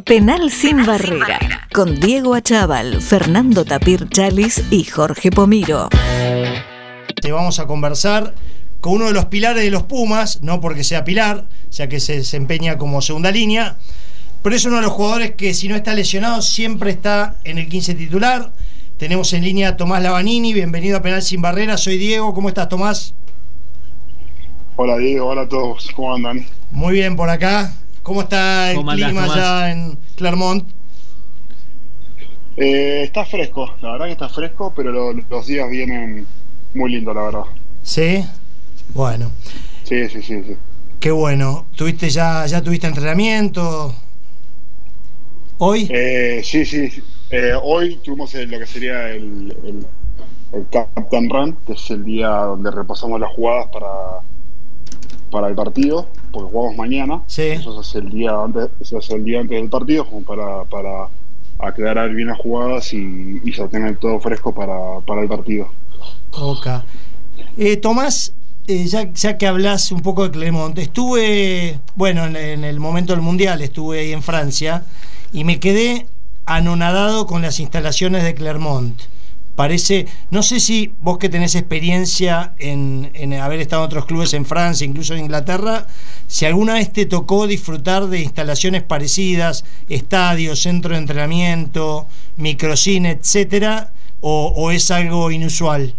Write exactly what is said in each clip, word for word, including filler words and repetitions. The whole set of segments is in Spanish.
Penal sin barrera, con Diego Achával, Fernando Tapir Chalis y Jorge Pomiro. Te vamos a conversar con uno de los pilares de los Pumas, no porque sea pilar, ya que se desempeña como segunda línea, pero es uno de los jugadores que, si no está lesionado, siempre está en el quince titular. Tenemos en línea a Tomás Lavanini. Bienvenido a Penal sin barrera. Soy Diego. ¿Cómo estás, Tomás? Hola, Diego. Hola a todos. ¿Cómo andan? Muy bien por acá. ¿Cómo está el ¿Cómo clima andás, allá en Clermont? Eh, está fresco. La verdad que está fresco, pero lo, los días vienen muy lindos, la verdad. ¿Sí? Bueno. Sí, sí, sí, sí. Qué bueno. ¿Tuviste ya, ya tuviste entrenamiento hoy? Eh, sí, sí. Eh, hoy tuvimos el- lo que sería el, el, el Captain Run, que es el día donde repasamos las jugadas para, para el partido, porque jugamos mañana. Sí. Eso se hace el día antes, se hace el día antes del partido, como para, para aclarar bien las jugadas y, y ya tener todo fresco para, para el partido. Ok. Eh, Tomás, eh, ya, ya que hablas un poco de Clermont, estuve, bueno, en, en el momento del Mundial, estuve ahí en Francia y me quedé anonadado con las instalaciones de Clermont. Parece, no sé si vos, que tenés experiencia en, en haber estado en otros clubes en Francia, incluso en Inglaterra, si alguna vez te tocó disfrutar de instalaciones parecidas, estadios, centro de entrenamiento, microcine, etcétera, o, o es algo inusual.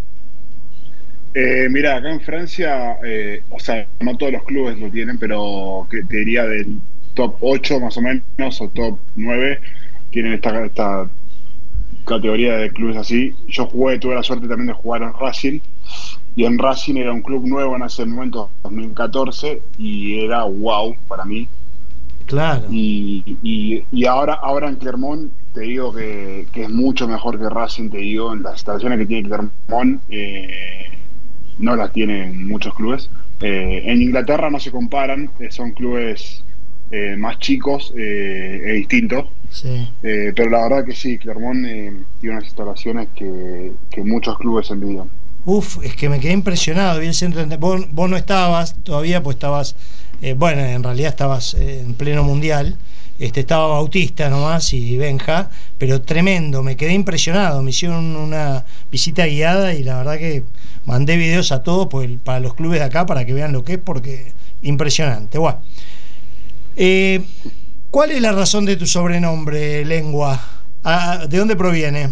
Eh, mira, acá en Francia, eh, o sea, no todos los clubes lo tienen, pero que te diría del top ocho más o menos, o top nueve, tienen esta, esta categoría de clubes así. Yo jugué, tuve la suerte también de jugar en Racing, y en Racing era un club nuevo en ese momento, dos mil catorce, y era wow para mí. Claro. Y, y, y ahora, ahora en Clermont, te digo que, que es mucho mejor que Racing, te digo, en las instalaciones que tiene Clermont, eh, no las tienen muchos clubes. Eh, en Inglaterra no se comparan, eh, son clubes eh, más chicos eh, e distintos. Sí. Eh, pero la verdad que sí, Clermont eh, tiene unas instalaciones que, que muchos clubes envidian. Uf, es que me quedé impresionado. Vi el centro de... vos, vos no estabas todavía, pues estabas, eh, bueno, en realidad estabas eh, en pleno mundial. Este, estaba Bautista nomás y Benja, pero tremendo, me quedé impresionado. Me hicieron una visita guiada y la verdad que mandé videos a todos pues, para los clubes de acá para que vean lo que es, porque impresionante. Bueno. Eh, ¿Cuál es la razón de tu sobrenombre, Lengua? Ah, ¿de dónde proviene?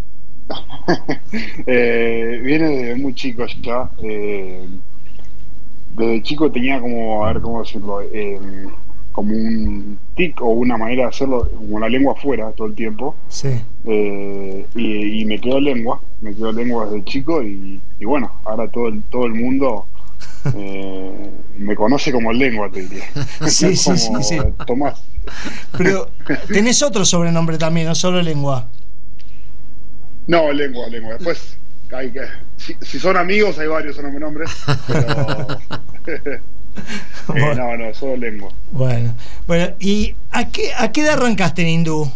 eh, viene desde muy chico ya. Eh, desde chico tenía como, a ver cómo decirlo, eh, como un tic o una manera de hacerlo, como la lengua afuera todo el tiempo. Sí. Eh, y, y me quedó lengua, me quedó lengua desde chico y, y bueno, ahora todo el, todo el mundo eh, me conoce como lengua, te diría. Sí, sí, sí, como sí. Tomás. Pero tenés otro sobrenombre también, no solo Lengua. No, lengua, lengua. Después, hay que, si, si son amigos, hay varios nombres, pero eh, Bueno. no, no, solo lengua. Bueno, bueno, ¿y a qué, a qué edad arrancaste en Hindú?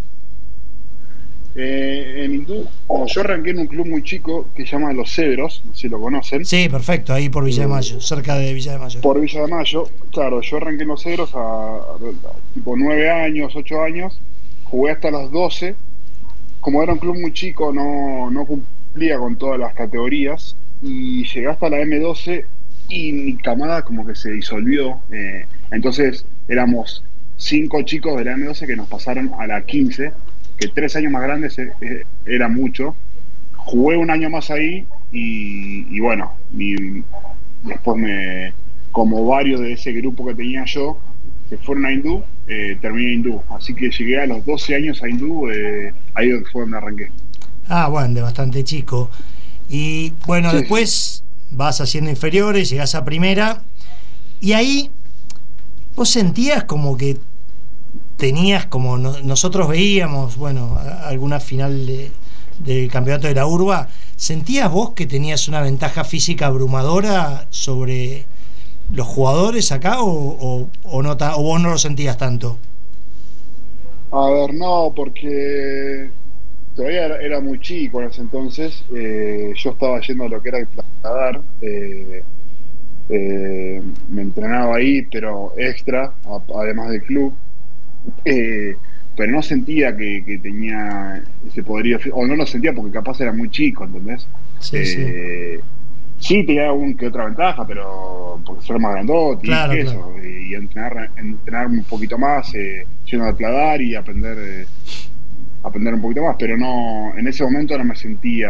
Eh, en Hindú, bueno, yo arranqué en un club muy chico que se llama Los Cedros, no sé si lo conocen. Sí, perfecto, ahí por Villa de Mayo, cerca de Villa de Mayo. Por Villa de Mayo, claro, yo arranqué en Los Cedros a, a, a tipo nueve años, ocho años, jugué hasta los doce. Como era un club muy chico, no, no cumplía con todas las categorías y llegué hasta la eme doce y mi camada como que se disolvió. Eh, entonces éramos cinco chicos de la eme doce que nos pasaron a la quince, que tres años más grandes eh, eh, era mucho. Jugué un año más ahí y, y bueno, y después me, como varios de ese grupo que tenía yo, se fueron a Hindú, eh, terminé Hindú. Así que llegué a los doce años a Hindú, eh, ahí fue donde arranqué. Ah, bueno, de bastante chico. Y bueno, Sí, después sí. vas haciendo inferiores, llegás a primera, y ahí vos sentías como que tenías, como no, nosotros veíamos, bueno, a- alguna final de, del campeonato de la Urba, ¿sentías vos que tenías una ventaja física abrumadora sobre los jugadores acá o, o, o, no ta- o vos no lo sentías tanto? A ver, no, porque todavía era, era muy chico en ese entonces. Eh, yo estaba yendo a lo que era el Pladar. Eh, eh, me entrenaba ahí, pero extra, a- además del club. eh, pero no sentía que, que tenía ese poderío, o no lo sentía porque capaz era muy chico, ¿entendés? Sí, eh, sí. Sí, tenía algún que otra ventaja, pero porque soy más grandote claro, y eso, claro. y entrenar, entrenar un poquito más, eh, yendo a pladar y aprender, eh, aprender un poquito más, pero no, en ese momento no me sentía,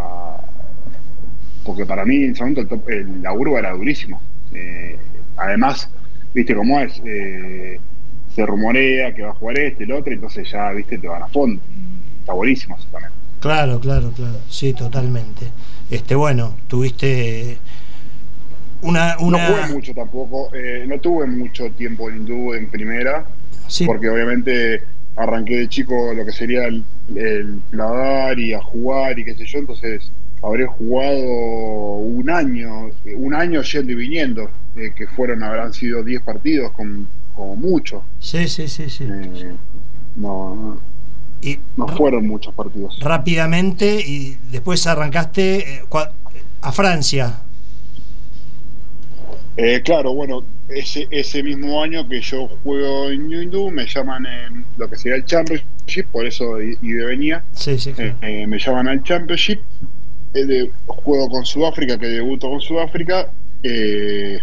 porque para mí en ese momento el, top, el laburo era durísimo. Eh, además, viste cómo es, eh, se rumorea que va a jugar este, el otro, entonces ya, viste, te van a fondo. Está buenísimo eso también. Claro, claro, claro. Sí, totalmente. Este, bueno, tuviste una, una... No jugué mucho tampoco, eh, no tuve mucho tiempo en hindú en primera, sí. Porque obviamente arranqué de chico lo que sería el, el pladar y a jugar y qué sé yo, entonces habré jugado un año, un año yendo y viniendo, eh, que fueron, habrán sido diez partidos con, como mucho. Sí, sí, sí, sí. Eh, no, no. Y no fueron muchos partidos. Rápidamente, y después arrancaste eh, a Francia. Eh, claro, bueno, ese, ese mismo año que yo juego en New Hindú, me llaman en lo que sería el Championship, por eso y, y de venía. Sí, sí, claro. eh, eh, me llaman al Championship, eh, de, juego con Sudáfrica, que debuto con Sudáfrica, eh,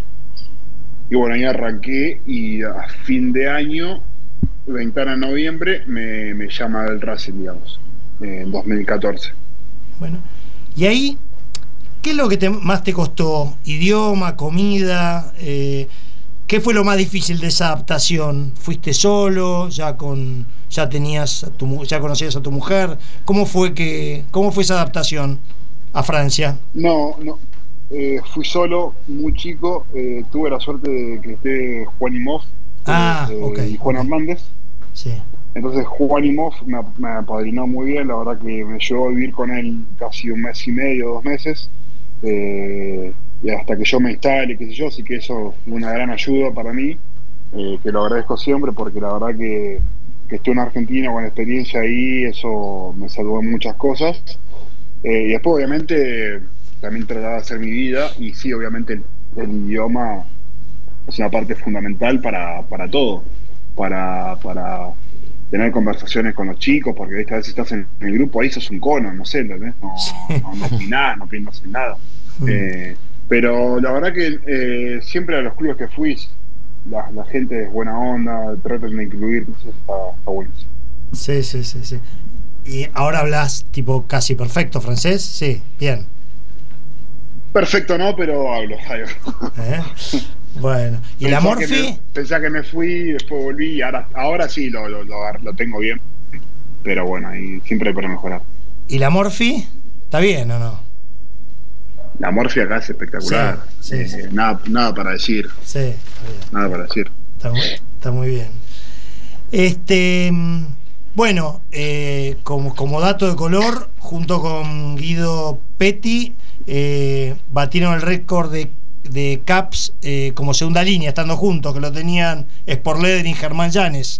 y bueno, ahí arranqué, y a fin de año, ventana en noviembre, me, me llama el Racing, digamos, eh, en dos mil catorce. Bueno, y ahí, ¿qué es lo que te, más te costó? ¿Idioma, comida? Eh, ¿Qué fue lo más difícil de esa adaptación? ¿Fuiste solo? ¿Ya con ya tenías a tu, ya conocías a tu mujer? ¿Cómo fue que cómo fue esa adaptación a Francia? No, no. Eh, fui solo, muy chico. Eh, tuve la suerte de que esté Juan Imhoff ah, eh, okay, y Juan okay. Hernández. Sí. Entonces Juan Imhoff me, me apadrinó muy bien. La verdad que me llevó a vivir con él casi un mes y medio, dos meses. Eh, y hasta que yo me instale, qué sé yo, así que eso fue una gran ayuda para mí, eh, que lo agradezco siempre, porque la verdad que, que estoy en Argentina con experiencia ahí, eso me salvó en muchas cosas. Eh, y después obviamente también trataba de hacer mi vida, y sí, obviamente el, el idioma es una parte fundamental para, para todo, para, para tener conversaciones con los chicos, porque ¿viste? A veces estás en el grupo, ahí sos un cono, no sé, ¿entendés? No, no, no opinás, no piensas en nada. Eh, pero la verdad que eh, siempre a los clubes que fui, la, la gente es buena onda, tratan de incluir, eso está, está buenísimo. Sí, sí, sí, sí. ¿Y ahora hablas tipo casi perfecto francés? Sí, bien. Perfecto no, pero hablo. hablo. ¿Eh? Bueno, ¿y la Morphy? Pensá que me fui, después volví, y ahora, ahora sí lo, lo, lo, lo tengo bien, pero bueno, ahí siempre hay para mejorar. ¿Y la Morphy? ¿Está bien o no? La Morphy acá es espectacular. Sí, sí, eh, sí. Nada, nada para decir. Sí, está bien. Nada para decir. Está muy, está muy bien. Este, bueno, eh, como, como dato de color, junto con Guido Petti, eh, batieron el récord de, de caps eh, como segunda línea, estando juntos, que lo tenían Sportleder y Germán Llanes.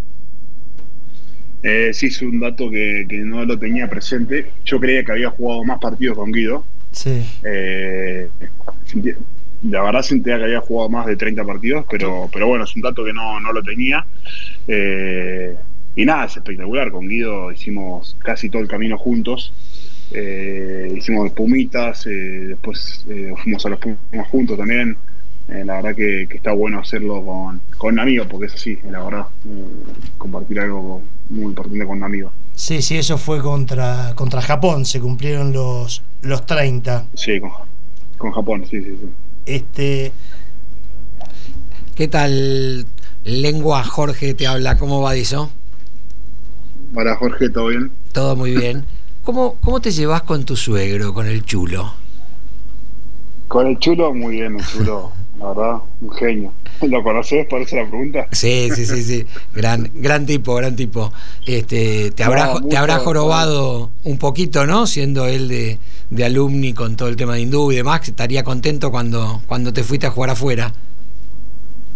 Eh, sí, es un dato que, que no lo tenía presente. Yo creía que había jugado más partidos con Guido. Sí. Eh, la verdad sentía que había jugado más de treinta partidos, pero, pero bueno, es un dato que no, no lo tenía. Eh, y nada, es espectacular. Con Guido hicimos casi todo el camino juntos. Eh, hicimos Pumitas, eh, después eh, fuimos a los Pumas juntos también. Eh, la verdad que, que está bueno hacerlo con, con un amigo, porque es así, la verdad, eh, compartir algo muy importante con un amigo. Sí, sí, eso fue contra, contra Japón, se cumplieron los, los treinta. Sí, con, con Japón, sí, sí, sí. Este... ¿Qué tal lengua? Jorge te habla, ¿cómo va eso? Hola Jorge, ¿todo bien? Todo muy bien. ¿Cómo, cómo te llevas con tu suegro, con el chulo? Con el chulo, muy bien, el chulo, la verdad, un genio. ¿Lo conoces? ¿Por eso la pregunta? Sí, sí, sí, sí. Gran, gran tipo, gran tipo. Este, te habrá, no, mucho, te habrá jorobado un poquito, ¿no? Siendo él de, de alumni con todo el tema de hindú y demás, estaría contento cuando, cuando te fuiste a jugar afuera.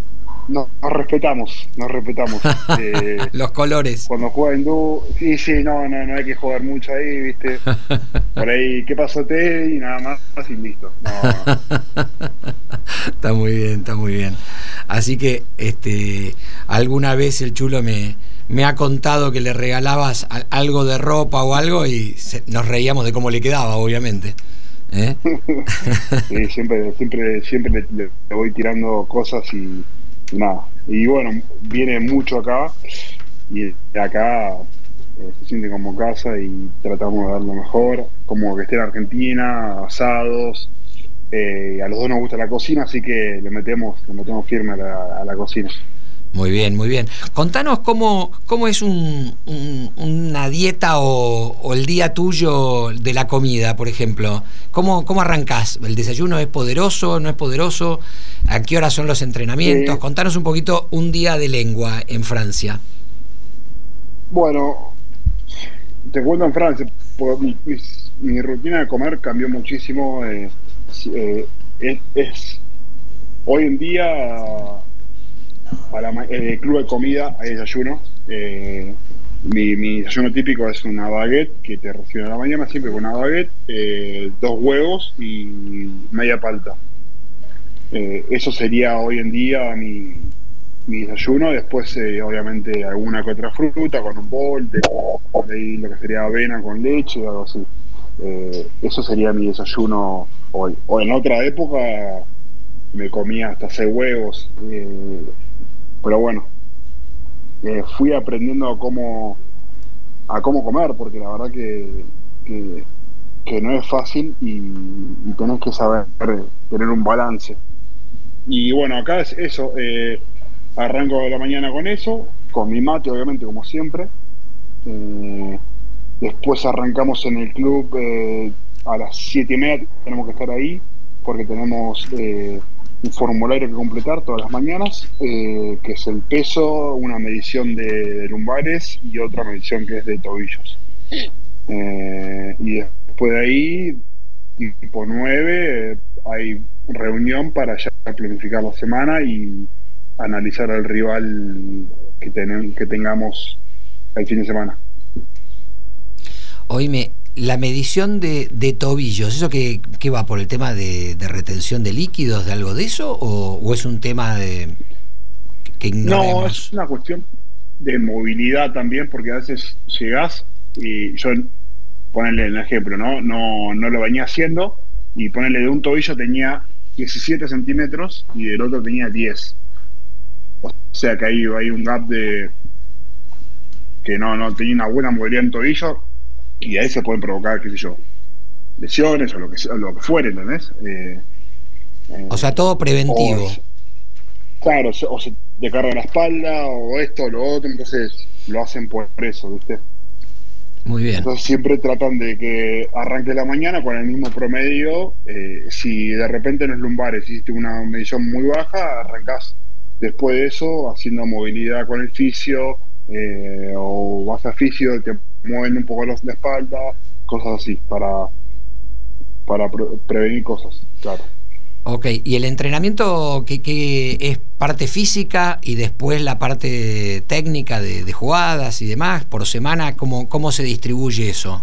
nos, nos respetamos, nos respetamos. Eh, Los colores. Cuando juega hindú, sí, sí, no, no, no hay que jugar mucho ahí, ¿viste? Por ahí, ¿qué pasó te? Y nada más, y listo. No, no. Está muy bien, está muy bien. Así que, este, alguna vez el Chulo me, me ha contado que le regalabas a, algo de ropa o algo y se, nos reíamos de cómo le quedaba, obviamente. ¿Eh? Sí, siempre, siempre, siempre le, le voy tirando cosas y, y nada. Y bueno, viene mucho acá y acá eh, se siente como casa y tratamos de dar lo mejor, como que esté en Argentina, asados. Eh, a los dos nos gusta la cocina, así que le metemos, le metemos firme a la, a la cocina. Muy bien, muy bien. Contanos cómo, cómo es un, un, una dieta o, o el día tuyo de la comida, por ejemplo. ¿Cómo, cómo arrancás? ¿El desayuno es poderoso, no es poderoso? ¿A qué hora son los entrenamientos? Eh, Contanos un poquito un día de lengua en Francia. Bueno, te cuento en Francia, mi, mi, mi rutina de comer cambió muchísimo. Eh, eh, es, es hoy en día... A la, el club de comida hay desayuno. Eh, mi, mi desayuno típico es una baguette que te reciben a la mañana, siempre con una baguette, eh, dos huevos y media palta. Eh, eso sería hoy en día mi, mi desayuno. Después, eh, obviamente, alguna que otra fruta con un bol, de, de lo que sería avena con leche o algo así. Eh, eso sería mi desayuno hoy. O en otra época me comía hasta seis huevos. Eh, Pero bueno, eh, fui aprendiendo a cómo a cómo comer, porque la verdad que, que, que no es fácil y, y tenés que saber tener un balance. Y bueno, acá es eso, eh, arranco de la mañana con eso, con mi mate obviamente como siempre. Eh, después arrancamos en el club eh, a las siete y media, tenemos que estar ahí, porque tenemos... Eh, un formulario que completar todas las mañanas, eh, que es el peso, una medición de, de lumbares y otra medición que es de tobillos. Eh, y después de ahí, tipo nueve, eh, hay reunión para ya planificar la semana y analizar al rival que, ten, que tengamos el fin de semana. Oíme, la medición de, de tobillos, ¿eso qué, qué va por el tema de, de retención de líquidos, de algo de eso? ¿O, o es un tema de que ignoremos? No, es una cuestión de movilidad también, porque a veces llegás y yo, ponerle el ejemplo, ¿no? No, no lo venía haciendo y ponerle de un tobillo tenía diecisiete centímetros y del otro tenía diez. O sea que ahí hay un gap de que no, no tenía una buena movilidad en tobillo. Y ahí se pueden provocar, qué sé yo, lesiones o lo que, lo que fuere, ¿entendés? Eh, eh, o sea, todo preventivo. O, claro, o se te carga la espalda, o esto o lo otro, entonces lo hacen por eso, ¿viste? Muy bien. Entonces siempre tratan de que arranque la mañana con el mismo promedio. Eh, si de repente en los lumbares hiciste una medición muy baja, arrancás después de eso haciendo movilidad con el fisio, eh, o vas a fisio, te mueven un poco la espalda, cosas así, para, para pre prevenir cosas, claro. Ok, ¿y el entrenamiento que, que es parte física y después la parte técnica de, de jugadas y demás por semana? ¿Cómo, cómo se distribuye eso?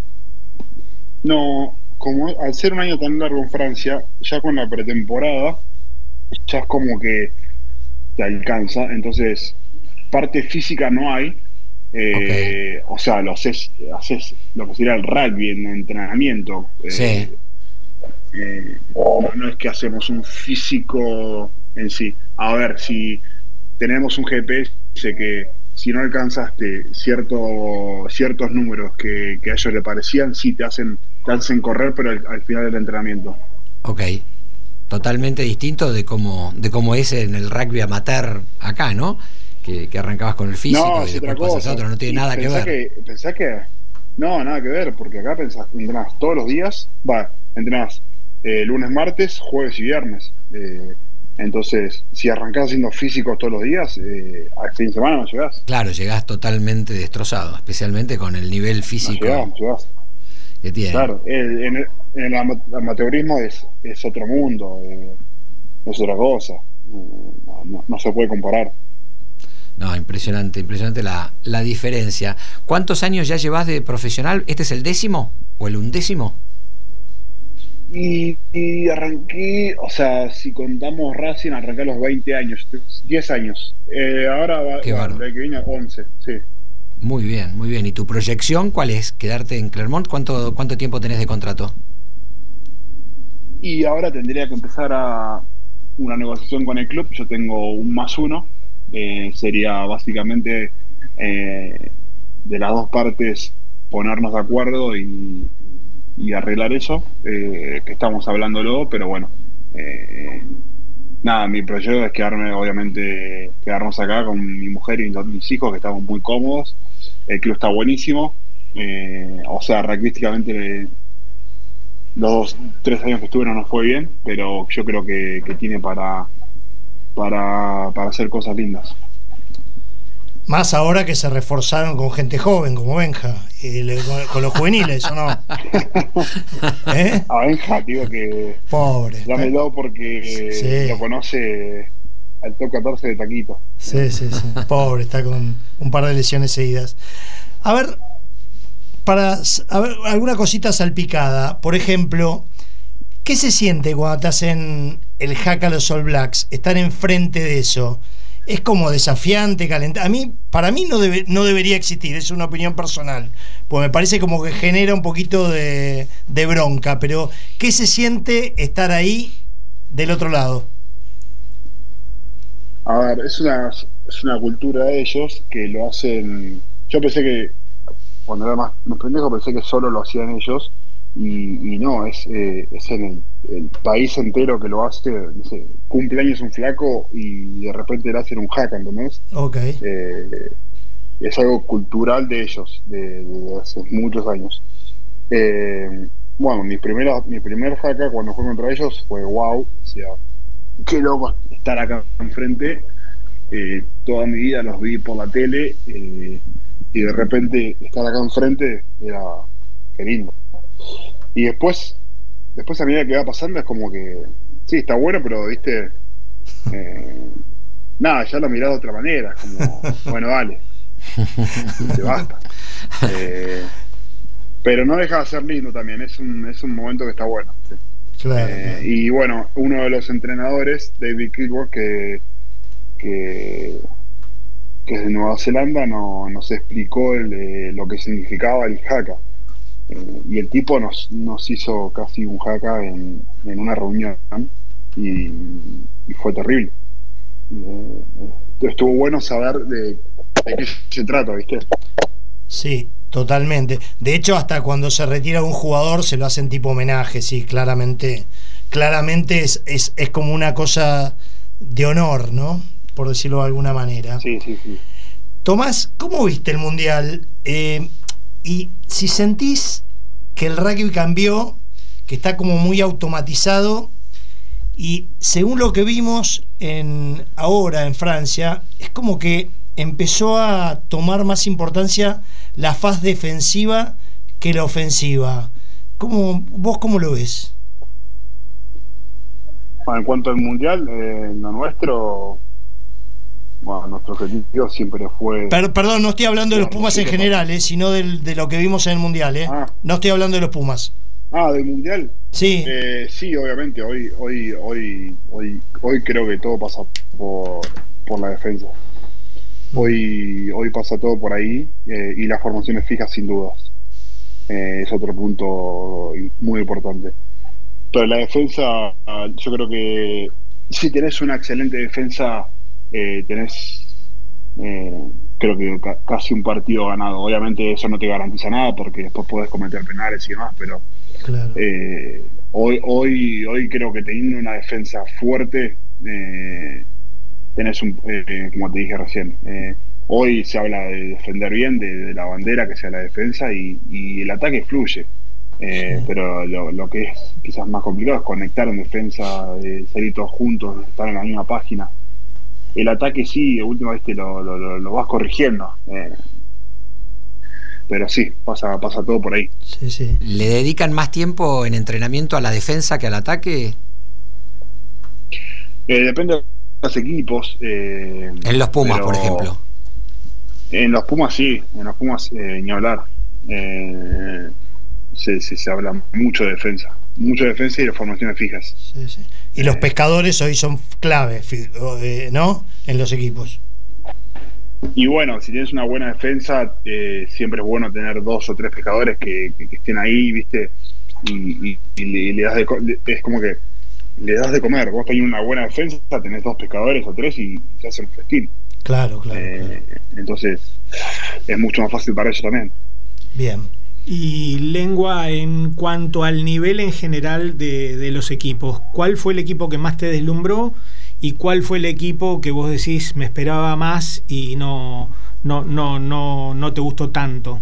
No, como al ser un año tan largo en Francia, ya con la pretemporada, ya es como que te alcanza, entonces parte física no hay. Eh, okay. O sea, lo haces, haces lo que sería el rugby en entrenamiento. Eh, sí. Eh, no, no es que hacemos un físico en sí. A ver, si tenemos un G P S que si no alcanzaste cierto, ciertos números que, que a ellos le parecían, sí te hacen, te hacen correr, pero al, al final del entrenamiento. Ok. Totalmente distinto de cómo, de cómo es en el rugby amateur acá, ¿no? Que, que arrancabas con el físico no, y después pasas a otro, no tiene y nada que ver. Que, pensás que no, nada que ver, porque acá pensás, entrenás todos los días, va, entrenás eh, lunes, martes, jueves y viernes. Eh, entonces, si arrancás haciendo físicos todos los días, eh, al fin de semana no llegás. Claro, llegás totalmente destrozado, especialmente con el nivel físico. No llegás, no llegás. Que tiene. Claro, el, en, el, en el amateurismo es, es otro mundo, eh, es otra cosa. No, no, no se puede comparar. No, impresionante, impresionante la, la diferencia. ¿Cuántos años ya llevas de profesional? ¿Este es el décimo o el undécimo? Y, y arranqué, o sea, si contamos Racing, arranqué a los veinte años, diez años. Eh, ahora va, Qué bueno, bárbaro. que viene once, sí. Muy bien, muy bien. ¿Y tu proyección cuál es? ¿Quedarte en Clermont? ¿Cuánto, cuánto tiempo tenés de contrato? Y ahora tendría que empezar a una negociación con el club. Yo tengo un más uno. Eh, sería básicamente eh, de las dos partes ponernos de acuerdo y, y arreglar eso, eh, que estamos hablándolo, pero bueno, eh, nada, mi proyecto es quedarme, obviamente, quedarnos acá con mi mujer y los, mis hijos, que estamos muy cómodos. El club está buenísimo, eh, o sea, rugbyísticamente los dos, tres años que estuve no nos fue bien, pero yo creo que, que tiene para, para, para hacer cosas lindas. Más ahora que se reforzaron con gente joven, como Benja, y le, con, con los juveniles, ¿o no? ¿Eh? A Benja, digo que Pobre. dámelo porque Sí. lo conoce al top catorce de Taquito. Sí, sí, sí. Pobre, está con un par de lesiones seguidas. A ver, para a ver, alguna cosita salpicada. Por ejemplo, ¿qué se siente cuando te hacen el hack a los All Blacks? Estar enfrente de eso. Es como desafiante, calentante. A mí, para mí no debe, no debería existir, es una opinión personal. Pues me parece como que genera un poquito de, de bronca. Pero, ¿qué se siente estar ahí del otro lado? A ver, es una, es una cultura de ellos que lo hacen. Yo pensé que, cuando era más, más pendejo, pensé que solo lo hacían ellos. Y, y no, es, eh, es en el, el país entero que lo hace. No sé, cumpleaños un flaco y de repente le hacen un hack, ¿entendés? Ok. Eh, es algo cultural de ellos, de, de hace muchos años. Eh, bueno, mi primera, mi primer hack cuando fue contra ellos fue wow, decía, qué loco estar acá enfrente. Eh, toda mi vida los vi por la tele, eh, y de repente estar acá enfrente era qué lindo. Y después, después a medida que va pasando es como que, sí, está bueno, pero viste, eh, nada, ya lo mirás de otra manera, es como, bueno, dale, te basta. Eh, pero no deja de ser lindo también, es un, es un momento que está bueno. ¿Sí? Claro. Eh, y bueno, uno de los entrenadores, David Kilgore, que, que, que es de Nueva Zelanda, no, nos explicó el, eh, lo que significaba el haka. Eh, y el tipo nos, nos hizo casi un haka en, en una reunión y, y fue terrible. Eh, estuvo bueno saber de, de qué se trata, ¿viste? Sí, totalmente. De hecho, hasta cuando se retira un jugador se lo hacen tipo homenaje, sí, claramente. Claramente es, es, es como una cosa de honor, ¿no? Por decirlo de alguna manera. Sí, sí, sí. Tomás, ¿cómo viste el Mundial? Eh, y si sentís que el rugby cambió, que está como muy automatizado, y según lo que vimos en, ahora en Francia, es como que empezó a tomar más importancia la faz defensiva que la ofensiva. ¿Cómo, vos cómo lo ves? Bueno, en cuanto al Mundial, eh, lo nuestro, bueno, nuestro objetivo siempre fue... Per, perdón, no estoy hablando de los Pumas en general, eh, sino del, de lo que vimos en el Mundial. Eh. Ah. No estoy hablando de los Pumas. Ah, del Mundial. Sí. Eh, sí, obviamente, hoy, hoy, hoy, hoy, hoy creo que todo pasa por, por la defensa. Hoy, hoy pasa todo por ahí, eh, y las formaciones fijas sin dudas. Eh, es otro punto muy importante. Pero la defensa, yo creo que si tenés una excelente defensa, eh, tenés, eh, creo que ca- casi un partido ganado. Obviamente eso no te garantiza nada porque después podés cometer penales y demás, pero Claro. eh, hoy, hoy, hoy creo que teniendo una defensa fuerte, eh, tenés un, eh, como te dije recién, eh, hoy se habla de defender bien, de, de la bandera que sea la defensa, y, y el ataque fluye. Eh, Sí. pero lo, lo que es quizás más complicado es conectar en defensa, eh, salir todos juntos, estar en la misma página. El ataque sí, de última vez te lo, lo, lo, lo vas corrigiendo, eh, pero sí, pasa, pasa todo por ahí. Sí, sí. ¿Le dedican más tiempo en entrenamiento a la defensa que al ataque? Eh, depende los equipos. Eh, en los Pumas, pero, por ejemplo. En los Pumas sí, en los Pumas eh, ni hablar. Eh, se, se, se habla mucho de defensa, mucho de defensa y de formaciones fijas. Sí, sí. Y los pescadores hoy son clave, ¿no? En los equipos. Y bueno, si tienes una buena defensa, eh, siempre es bueno tener dos o tres pescadores que, que, que estén ahí, ¿viste? Y, y, y, le, y le das de, es como que le das de comer. Vos tenés una buena defensa, tenés dos pescadores o tres y, y se hace un festín. Claro, claro, eh, claro. Entonces es mucho más fácil para ellos también. Bien. Y Lengua, en cuanto al nivel en general de, de los equipos, ¿cuál fue el equipo que más te deslumbró y cuál fue el equipo que vos decís me esperaba más y no no no no no te gustó tanto?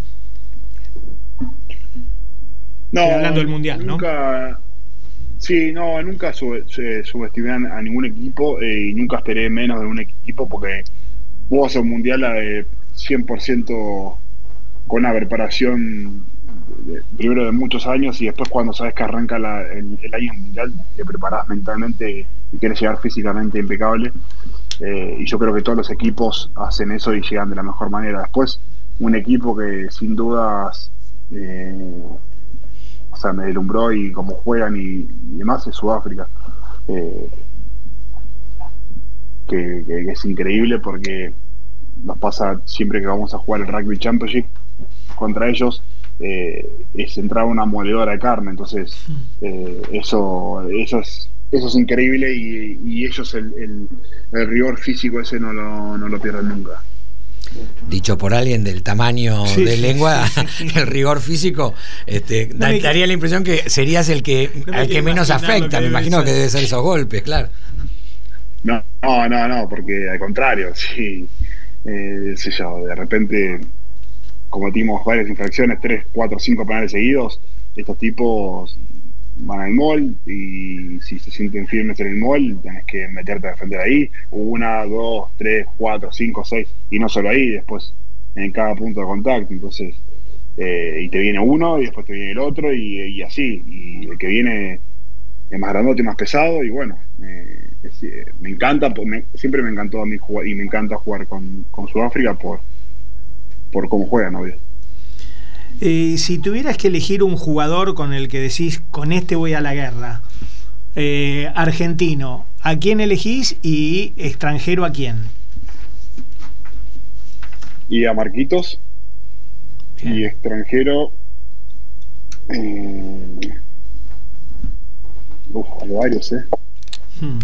No, Estoy hablando del mundial, nunca, ¿no? Sí, no, nunca sub, subestimé a ningún equipo eh, y nunca esperé menos de un equipo porque vos hacer un mundial eh, cien por ciento con una preparación de, primero de muchos años y después cuando sabes que arranca la, el, el año mundial te preparás mentalmente y quieres llegar físicamente impecable eh, y yo creo que todos los equipos hacen eso y llegan de la mejor manera. Después un equipo que sin dudas eh, o sea, me deslumbró y cómo juegan y, y demás es Sudáfrica eh, que, que, que es increíble porque nos pasa siempre que vamos a jugar el Rugby Championship contra ellos eh, es entrar una moledora de carne, entonces eh, eso eso es eso es increíble y, y ellos el, el, el rigor físico ese no lo, no lo pierden nunca. Dicho por alguien del tamaño sí, de Lengua, sí, sí, sí. el rigor físico, este, no da, me, daría la impresión que serías el que no al que menos afecta. Me imagino ser. que debe ser esos golpes, claro. No, no, no, no, porque al contrario, sí, eh, sé yo, de repente cometimos varias infracciones, tres, cuatro, cinco penales seguidos, estos tipos van al mall y si se sienten firmes en el mall tenés que meterte a defender ahí, una, dos, tres, cuatro, cinco, seis, y no solo ahí, después en cada punto de contacto, entonces eh, y te viene uno y después te viene el otro y, y así, y el que viene es más grandote y más pesado y bueno, eh, es, eh, me encanta, me, siempre me encantó a mí jugar y me encanta jugar con, con Sudáfrica por por cómo juegan, obvio. Eh, si tuvieras que elegir un jugador con el que decís, con este voy a la guerra, eh, argentino, ¿a quién elegís y extranjero a quién? Y a Marquitos. Bien. Y extranjero eh, uf, varios, eh. Hmm.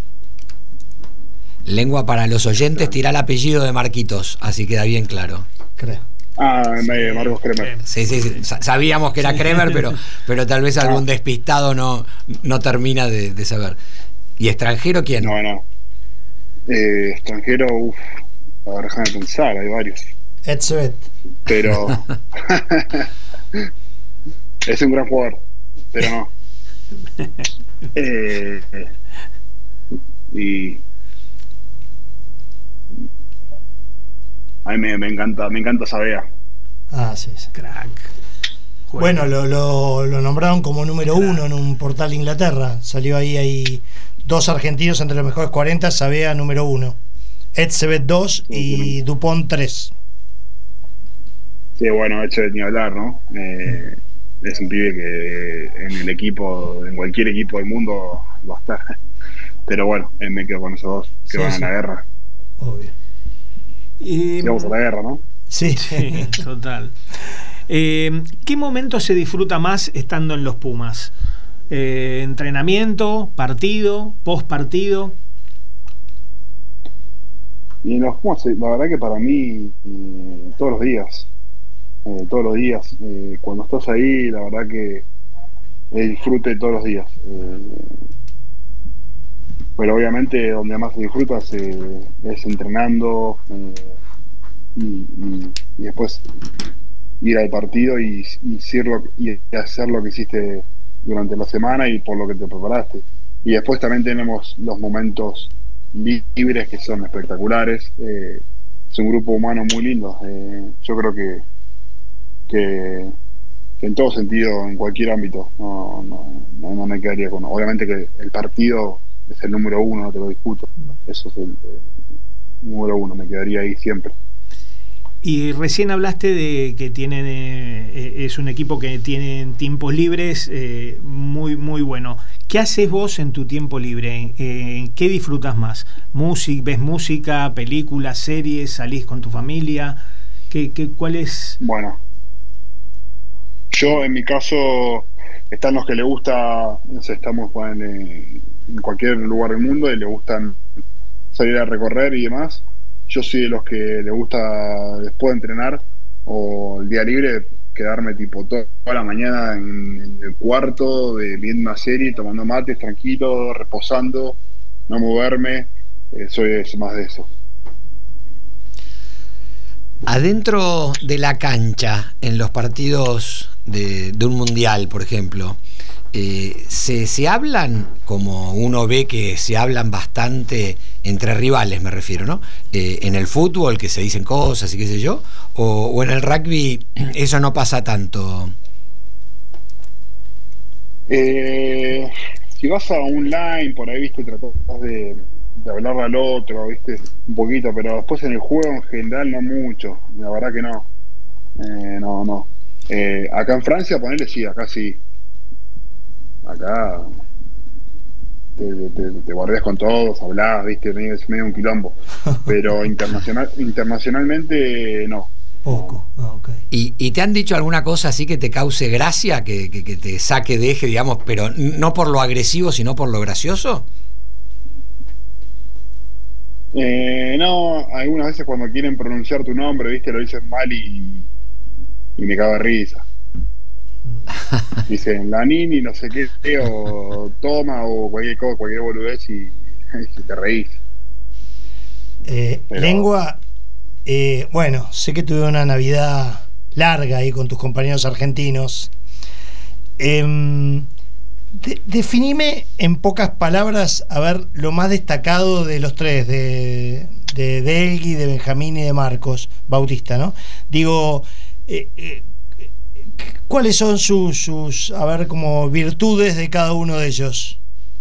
Lengua, para los oyentes, tira el apellido de Marquitos, así queda bien claro. Creo. Ah, sí, Marcos Kremer. Sí, sí, sí, sabíamos que era sí. Kremer, pero, pero tal vez algún despistado no, no termina de, de saber. ¿Y extranjero quién? No, no. Eh, extranjero, uff, a ver, déjame pensar, hay varios. Edsebet. Pero es un gran jugador, pero no. Eh, y a mí me, me encanta, me encanta Sabea. Ah, sí, sí. Crack. Bueno, lo, lo, lo nombraron como número Crack. uno en un portal de Inglaterra. Salió ahí, hay dos argentinos entre los mejores cuarenta, Sabea número uno. Edsebet dos y Dupont tres. Sí, bueno, Edsebet ni hablar, ¿no? Eh, es un pibe que en el equipo, en cualquier equipo del mundo va a estar. Pero bueno, me quedo con esos dos que sí, van sí. a la guerra. Obvio. Y, sí, vamos a la guerra, ¿no? Sí, sí, total. Eh, ¿Qué momento se disfruta más estando en los Pumas? Eh, ¿Entrenamiento, partido, post partido? Y en los Pumas, la verdad que para mí, eh, todos los días, eh, todos los días, eh, cuando estás ahí, la verdad que el disfrute todos los días. Eh, pero obviamente donde más se disfruta es, eh, es entrenando eh, y, y, y después ir al partido y, y, hacer lo, y hacer lo que hiciste durante la semana y por lo que te preparaste. Y después también tenemos los momentos libres que son espectaculares. Eh, es un grupo humano muy lindo. Eh, yo creo que, que, que en todo sentido, en cualquier ámbito, no, no, no, no me quedaría con. Obviamente que el partido es el número uno, no te lo discuto. Eso es el, el número uno, me quedaría ahí siempre. Y recién hablaste de que tienen eh, es un equipo que tienen tiempos libres eh, muy muy bueno. ¿Qué haces vos en tu tiempo libre? Eh, ¿Qué disfrutas más? ¿Música, ves música, películas, series, salís con tu familia? ¿Qué, qué, cuál es? Bueno, yo en mi caso están los que le gusta, no sé, estamos en, en cualquier lugar del mundo y le gustan salir a recorrer y demás. Yo soy de los que le gusta después de entrenar o el día libre quedarme tipo toda la mañana en, en el cuarto de, viendo una serie, tomando mates, tranquilo, reposando, no moverme. Eh, soy de, más de eso. Adentro de la cancha, en los partidos de, de un mundial, por ejemplo, eh, ¿se, ¿se hablan, como uno ve que se hablan bastante entre rivales, me refiero, ¿no? Eh, en el fútbol, que se dicen cosas y qué sé yo, o, o en el rugby eso no pasa tanto? Eh, si vas a online, por ahí, viste, tratás de, de hablarle al otro, viste, un poquito, pero después en el juego en general no mucho, la verdad que no. Eh, no, no. Eh, acá en Francia, ponele, sí, acá sí. Acá te, te, te guardias con todos, hablás, viste, es medio un quilombo. Pero internacional, internacionalmente no. Poco, ah, okay. ¿Y, ¿Y te han dicho alguna cosa así que te cause gracia, que, que, que te saque de eje, digamos, pero no por lo agresivo, sino por lo gracioso? Eh, no, algunas veces cuando quieren pronunciar tu nombre, viste, lo dicen mal y, y me cago de risa. Dicen la nini, no sé qué, o toma, o cualquier cosa, cualquier boludez, y, y te reís. Eh, Pero... Lengua, eh, bueno, sé que tuve una Navidad larga ahí con tus compañeros argentinos. Eh, de, definime en pocas palabras, a ver, lo más destacado de los tres, de, de, de Elgui, de Benjamín y de Marcos Bautista, ¿no? Digo, eh, eh, ¿cuáles son sus, sus, a ver, como virtudes de cada uno de ellos?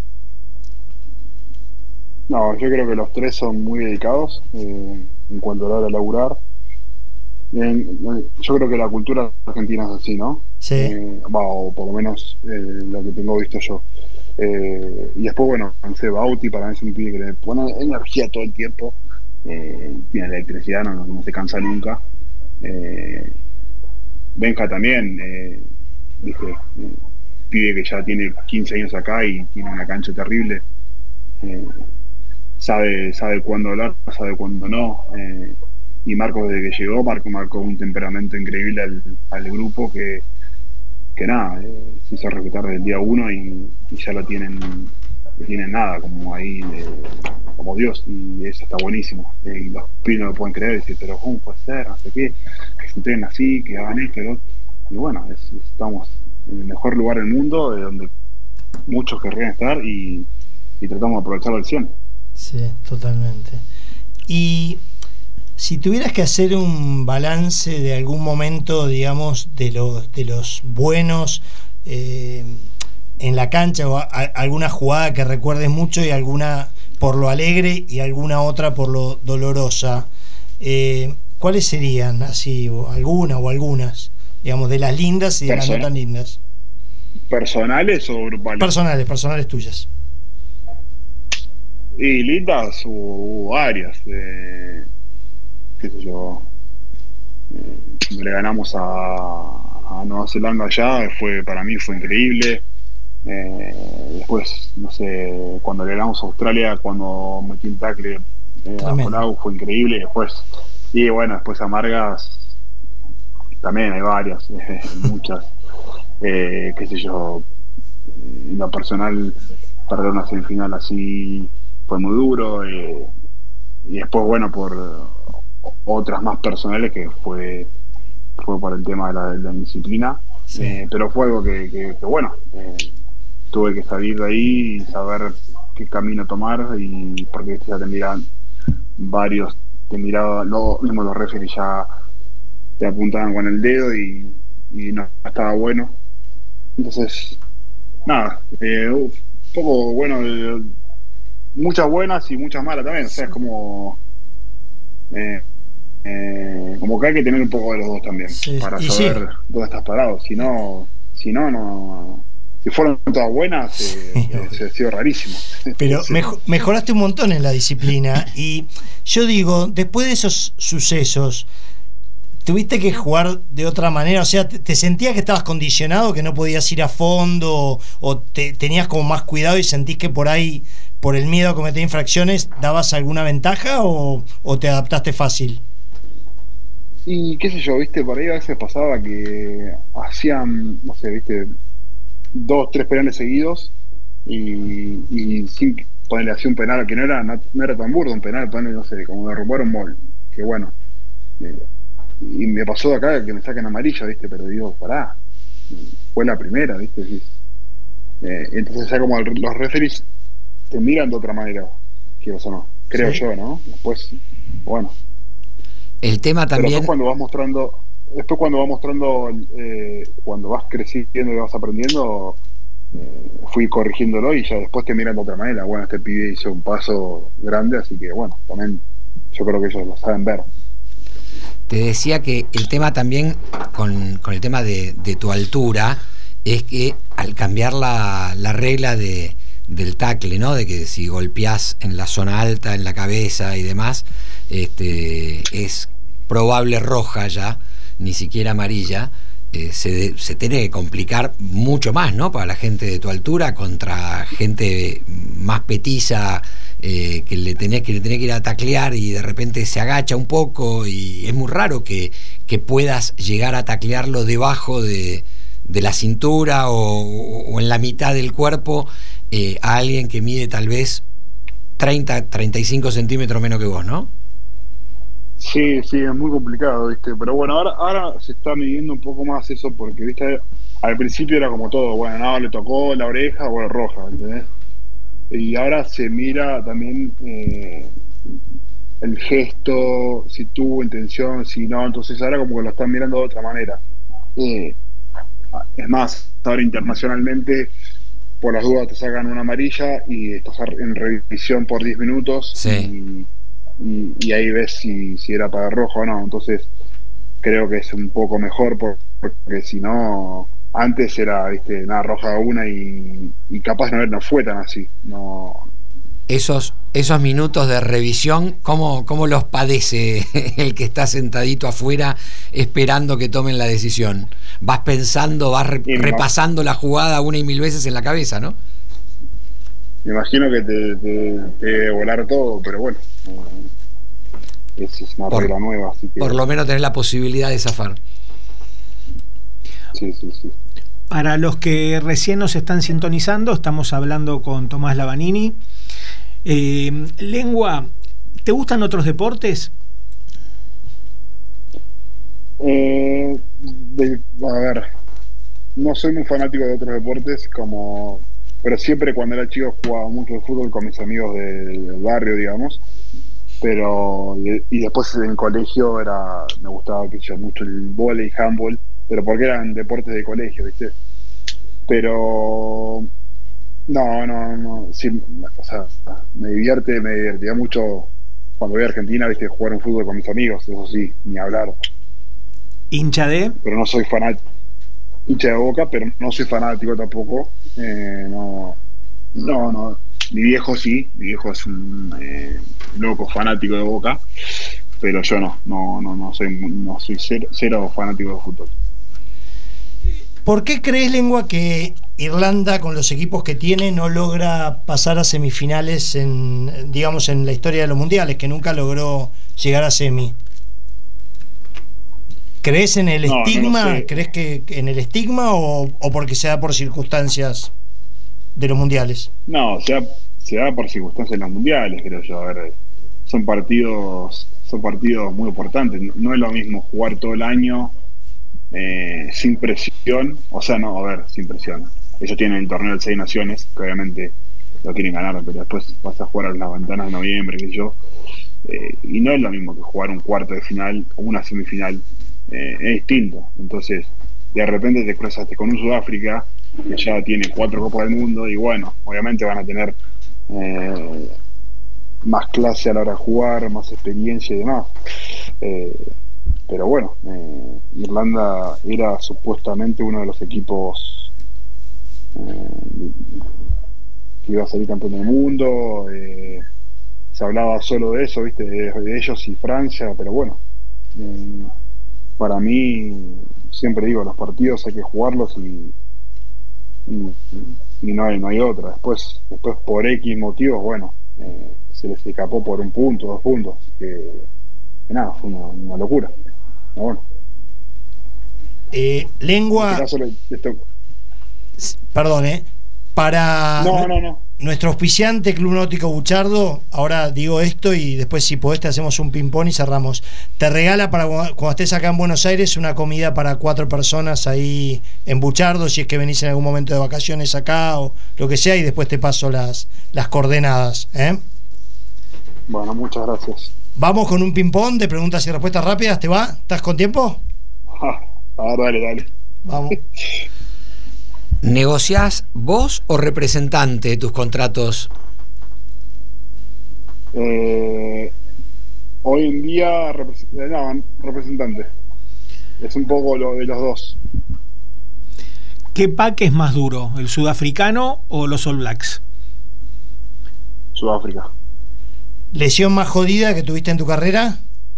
No, yo creo que los tres son muy dedicados eh, en cuanto a la hora de laburar. En, yo creo que la cultura argentina es así, ¿no? Sí. Eh, o por lo menos eh, lo que tengo visto yo. Eh, y después, bueno, no sé, Bauti para mí es un pibe que le pone energía todo el tiempo. Eh, tiene electricidad, no, no se cansa nunca. Eh, Benja también, eh, dije, eh, pibe que ya tiene quince años acá y tiene una cancha terrible. Eh, sabe sabe cuándo hablar, sabe cuándo no. Eh, y Marcos, desde que llegó, Marco marcó un temperamento increíble al, al grupo que, que nada, eh, se hizo respetar desde el día uno y, y ya lo tienen, lo tienen nada, como ahí, eh, como Dios, y eso está buenísimo. Eh, y los pibes no lo pueden creer, decir, pero ¿cómo puede ser? No sé qué, que se entren así, que hagan esto, ¿no? Y bueno, es, estamos en el mejor lugar del mundo, de donde muchos querrían estar, y, y tratamos de aprovecharlo al cien. Sí, totalmente. Y si tuvieras que hacer un balance de algún momento, digamos, de los de los buenos eh, en la cancha, o a, a, alguna jugada que recuerdes mucho y alguna por lo alegre y alguna otra por lo dolorosa, eh, ¿cuáles serían así, o alguna o algunas, digamos, de las lindas y de las no tan lindas? ¿Personales o grupales? Personales, personales tuyas. Y lindas hubo varias. Eh, qué sé yo. Eh, cuando le ganamos a, a Nueva Zelanda allá, fue, para mí fue increíble. Eh, después, no sé, cuando le ganamos a Australia, cuando metí un tackle eh, a Colau, fue increíble. Después, y bueno, después amargas, también hay varias, eh, muchas. Eh, qué sé yo, en lo personal, perder una semifinal así fue muy duro, eh, y después, bueno, por otras más personales, que fue fue por el tema de la, de la disciplina, sí. eh, pero fue algo que, que, que bueno, eh, tuve que salir de ahí y saber qué camino tomar, y porque ya te miran varios, te miraban, lo mismo los referees ya te apuntaban con el dedo y, y no estaba bueno. Entonces, nada, eh, un poco bueno, muchas buenas y muchas malas también, o sea, es como eh, eh, como que hay que tener un poco de los dos también, sí, para saber sí. dónde estás parado, si no, si no, no si fueron todas buenas, eh, se ha sido rarísimo. Pero sí. mejor, mejoraste un montón en la disciplina y yo digo, después de esos sucesos, ¿tuviste que jugar de otra manera? O sea, ¿te, te sentías que estabas condicionado, que no podías ir a fondo, o te, tenías como más cuidado y sentís que por ahí, por el miedo a cometer infracciones, dabas alguna ventaja o, o te adaptaste fácil? Y qué sé yo, viste, por ahí a veces pasaba que hacían, no sé, viste, dos, tres penales seguidos y, y sin ponerle así un penal que no era, no, no era tan burdo, un penal, ponerle, no sé, como de romper un gol, que bueno, eh, y me pasó de acá que me saquen amarilla, viste, pero digo, pará, fue la primera, viste, eh, entonces ya como el, los referees te miran de otra manera, que o sea, no, creo sí. yo, ¿no? Después, bueno. El tema también. Pero después cuando vas mostrando, después cuando vas mostrando, eh, cuando vas creciendo y vas aprendiendo, eh, fui corrigiéndolo y ya después te miran de otra manera. Bueno, este pibe hizo un paso grande, así que bueno, también yo creo que ellos lo saben ver. Te decía que el tema también con, con el tema de, de tu altura es que al cambiar la, la regla de, del tackle, ¿no? De que si golpeás en la zona alta, en la cabeza y demás, este, es probable roja ya, ni siquiera amarilla. Eh, se, se tiene que complicar mucho más, ¿no? Para la gente de tu altura contra gente más petiza, eh, que le tenés que le tenés que ir a taclear y de repente se agacha un poco y es muy raro que, que puedas llegar a taclearlo debajo de, de la cintura o, o en la mitad del cuerpo, eh, a alguien que mide tal vez treinta, treinta y cinco centímetros menos que vos, ¿no? Sí, sí, es muy complicado, ¿viste? Pero bueno, ahora, ahora se está midiendo un poco más eso porque, ¿viste? Al principio era como todo, bueno, no, le tocó la oreja, bueno, roja, ¿entendés? Y ahora se mira también eh, el gesto, si tuvo intención, si no, entonces ahora como que lo están mirando de otra manera. Eh, es más, ahora internacionalmente, por las dudas te sacan una amarilla y estás en revisión por diez minutos. Sí. Y, Y, y ahí ves si, si era para rojo o no, entonces creo que es un poco mejor porque si no, antes era, viste, nada, roja una y, y capaz no, no fue tan así, no. Esos, esos minutos de revisión, ¿cómo, cómo los padece el que está sentadito afuera esperando que tomen la decisión? Vas pensando, vas re, repasando la jugada una y mil veces en la cabeza, ¿no? Me imagino que te, te, te debe volar todo, pero bueno, eh, es una por, regla nueva. Así que, por lo menos tenés la posibilidad de zafar. Sí, sí, sí. Para los que recién nos están sintonizando, estamos hablando con Tomás Lavanini. Eh, Lengua, ¿te gustan otros deportes? Eh, de, a ver, no soy muy fanático de otros deportes como... Pero siempre cuando era chico jugaba mucho de fútbol con mis amigos del, del barrio, digamos. Pero y después en el colegio era me gustaba que yo mucho el vóley, handball, pero porque eran deportes de colegio, ¿viste? Pero no, no, no, sí, o sea, me divierte, me divertía mucho cuando voy a Argentina, ¿viste? Jugar un fútbol con mis amigos, eso sí, ni hablar. ¿Hincha de? Pero no soy fanático. Hincha de Boca, pero no soy fanático tampoco. Eh, no, no, no. Mi viejo sí, mi viejo es un eh, loco fanático de Boca, pero yo no, no, no, no soy, no soy cero, cero fanático de fútbol. ¿Por qué crees, Lengua, que Irlanda, con los equipos que tiene, no logra pasar a semifinales en, digamos, en la historia de los mundiales, que nunca logró llegar a semi? ¿Crees en el no, estigma? No lo sé. ¿Crees que en el estigma o, o porque se da por circunstancias de los mundiales? No, se da, se da por circunstancias de los mundiales, creo yo. A ver, son partidos, son partidos muy importantes. No, no es lo mismo jugar todo el año eh, sin presión. O sea, no, a ver, sin presión. Ellos tienen el torneo de seis naciones, que obviamente lo quieren ganar, pero después vas a jugar a las ventanas de noviembre, qué sé yo. Eh, y no es lo mismo que jugar un cuarto de final o una semifinal. Eh, es distinto. Entonces de repente te cruzaste con un Sudáfrica que ya tiene cuatro copas del mundo y bueno, obviamente van a tener eh, más clase a la hora de jugar, más experiencia y demás. Eh, pero bueno, eh, Irlanda era supuestamente uno de los equipos eh, que iba a salir campeón del mundo. Eh, se hablaba solo de eso, ¿viste? De, de ellos y Francia, pero bueno, eh, para mí, siempre digo, los partidos hay que jugarlos y, y, y no hay no hay otra. Después, después por X motivos, bueno, eh, se les escapó por un punto, dos puntos, que, que nada, fue una, una locura. Pero bueno. Eh, lengua. En este caso, le, le Perdón, ¿eh? Para no, no, no. nuestro auspiciante Club Náutico Buchardo, ahora digo esto y después, si podés, te hacemos un ping-pong y cerramos. Te regala para cuando estés acá en Buenos Aires una comida para cuatro personas ahí en Buchardo, si es que venís en algún momento de vacaciones acá o lo que sea, y después te paso las, las coordenadas, ¿eh? Bueno, muchas gracias. Vamos con un ping-pong de preguntas y respuestas rápidas, ¿te va? ¿Estás con tiempo? A ver, dale, dale. Vamos. ¿Negociás vos o representante de tus contratos? Eh, hoy en día repres- no, representante. Es un poco lo de los dos. ¿Qué pack es más duro, el sudafricano o los All Blacks? Sudáfrica. ¿Lesión más jodida que tuviste en tu carrera?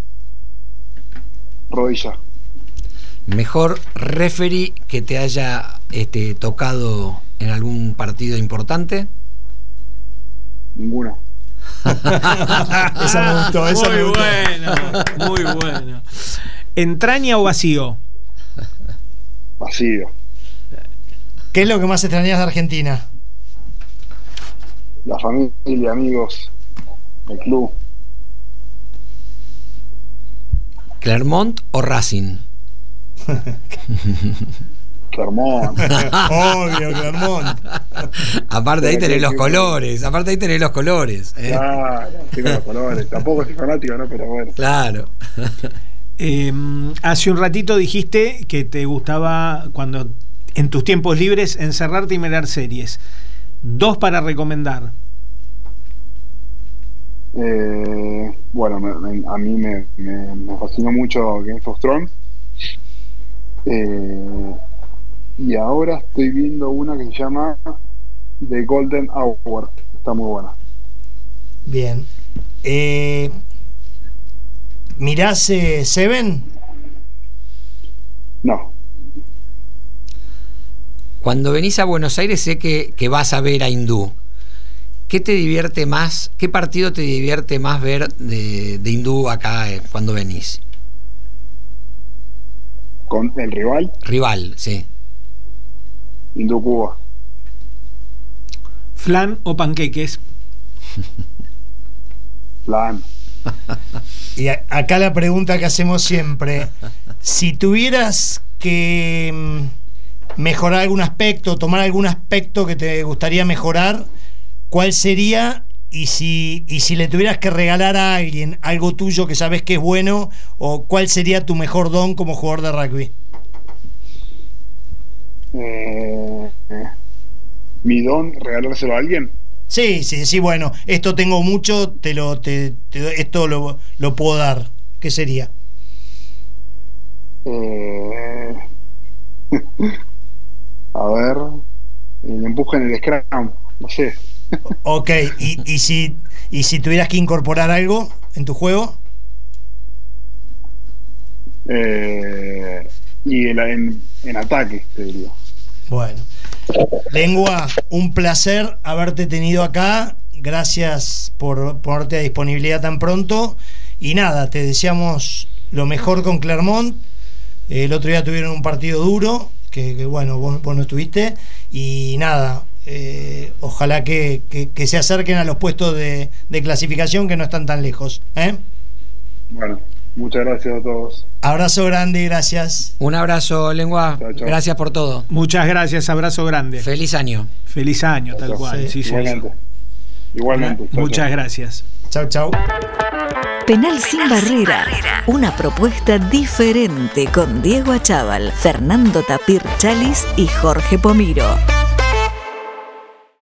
Rodilla. ¿Mejor referee que te haya este, tocado en algún partido importante? Ninguno. Esa me gustó, esa muy me gustó. bueno, muy bueno. ¿Entraña o vacío? Vacío. ¿Qué es lo que más extrañas de Argentina? La familia, amigos, el club. ¿Clermont o Racing? Clermont. Obvio, Clermont. Aparte ahí tenés los colores, aparte ahí tenés los colores. ¿eh? Claro, tengo los colores. Tampoco soy fanático, ¿no? Pero bueno. Claro. Eh, hace un ratito dijiste que te gustaba, cuando en tus tiempos libres, encerrarte y mirar series. Dos para recomendar. Eh, bueno, me, me, a mí me, me, me fascinó mucho Game of Thrones. Eh, y ahora estoy viendo una que se llama The Golden Hour. Está muy buena. Bien. Eh, ¿Mirás eh, Seven? No. Cuando venís a Buenos Aires sé que, que vas a ver a Hindú. ¿Qué te divierte más? ¿Qué partido te divierte más ver de, de Hindú acá eh, cuando venís? Con el rival, Rival, sí. Hindú Cuba. ¿Flan o panqueques? Plan. Y a- acá la pregunta que hacemos siempre: si tuvieras que mm, mejorar algún aspecto, tomar algún aspecto que te gustaría mejorar, ¿cuál sería? Y si, y si le tuvieras que regalar a alguien algo tuyo que sabes que es bueno, o ¿cuál sería tu mejor don como jugador de rugby? Eh, eh, mi don, regalárselo a alguien. Sí, sí, sí, bueno, esto tengo mucho, te lo, te, te- esto lo, lo puedo dar. ¿Qué sería? Eh, a ver, el empuje en el scrum, no sé. Ok, y, y si y si tuvieras que incorporar algo en tu juego. Eh, y en, en, en ataque, te diría. Bueno, Lengua, un placer haberte tenido acá. Gracias por ponerte a disponibilidad tan pronto. Y nada, te deseamos lo mejor con Clermont. El otro día tuvieron un partido duro, que, que bueno, vos, vos no estuviste. Y nada, eh, ojalá que, que, que se acerquen a los puestos de, de clasificación, que no están tan lejos, ¿eh? Bueno, muchas gracias a todos. Abrazo grande, gracias. Un abrazo, Lengua. Chao, chao. Gracias por todo. Muchas gracias, abrazo grande. Feliz año. Feliz año, tal Chao, cual. sí, Sí, sí, Igualmente. Igualmente. Chao, Muchas chao. gracias. Chau, chau. Penal sin barrera. Una propuesta diferente con Diego Achával, Fernando Tapir Chalis y Jorge Pomiro.